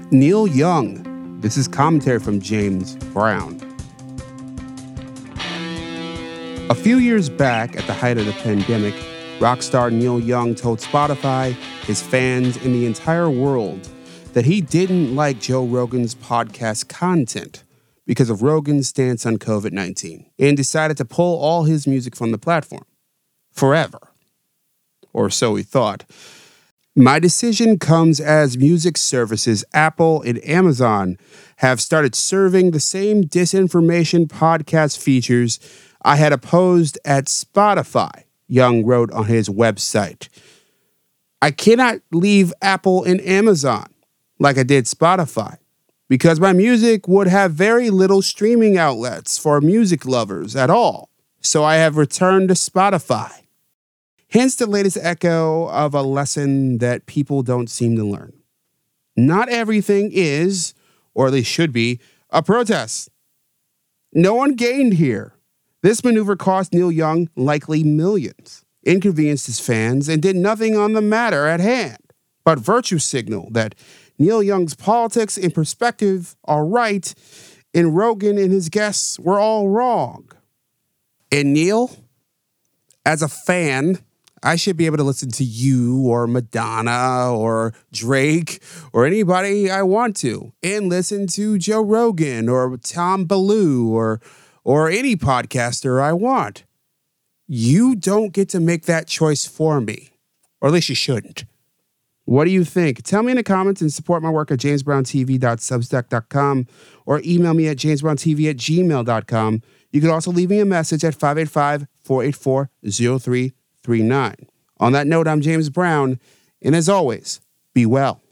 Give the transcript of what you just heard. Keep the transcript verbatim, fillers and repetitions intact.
Neil Young. This is commentary from James Brown. A few years back, at the height of the pandemic, rock star Neil Young told Spotify, his fans, and the entire world that he didn't like Joe Rogan's podcast content because of Rogan's stance on covid nineteen, and decided to pull all his music from the platform. Forever. Or so he thought. My decision comes as music services Apple and Amazon have started serving the same disinformation podcast features I had opposed at Spotify, Young wrote on his website. I cannot leave Apple and Amazon like I did Spotify, because my music would have very little streaming outlets for music lovers at all. So I have returned to Spotify. Hence the latest echo of a lesson that people don't seem to learn. Not everything is, or at least should be, a protest. No one gained here. This maneuver cost Neil Young likely millions, inconvenienced his fans, and did nothing on the matter at hand, but virtue signal that Neil Young's politics and perspective are right, and Rogan and his guests were all wrong. And Neil, as a fan, I should be able to listen to you or Madonna or Drake or anybody I want to, and listen to Joe Rogan or Tom Ballou or or any podcaster I want. You don't get to make that choice for me, or at least you shouldn't. What do you think? Tell me in the comments and support my work at james brown t v dot substack dot com or email me at james brown t v at gmail dot com. You can also leave me a message at five eight five, four eight four, zero three three nine. On that note, I'm James Brown, and as always, be well.